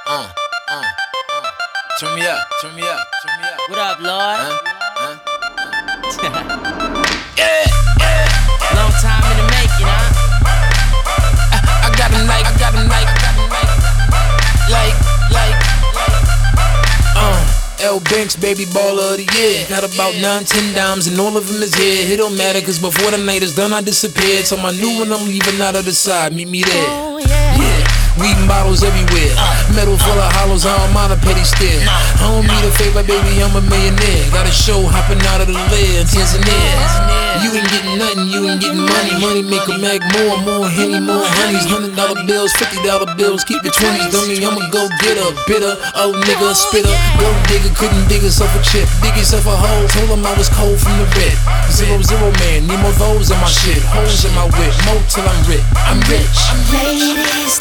Turn me up, turn me up, turn me up. What up, Lord? Yeah, Long time in the making, huh? I got him like, L Banks, baby baller of the year. Got about 9-10 dimes and all of them is here. It don't matter cause before the night is done I disappeared. So my new one I'm leaving out of the side, meet me there. Yeah, weed bottles everywhere. Metal full of hollows, I don't mind a petty stare. I don't need a favor, baby, I'm a millionaire. Got a show hopping out of the lid in Tanzania. You ain't getting nothing, you ain't getting money. Money make a mag more Henny, more honeys. $100 bills, $50 bills, keep the 20s. Dummy, I'ma go get a bitter, old nigga, spitter. Gold digger, couldn't dig herself a chip. Dig yourself a hole, told him I was cold from the rip. 0-0 man, need more those in my shit. Holes in my whip, more till I'm rich. I'm rich. Ladies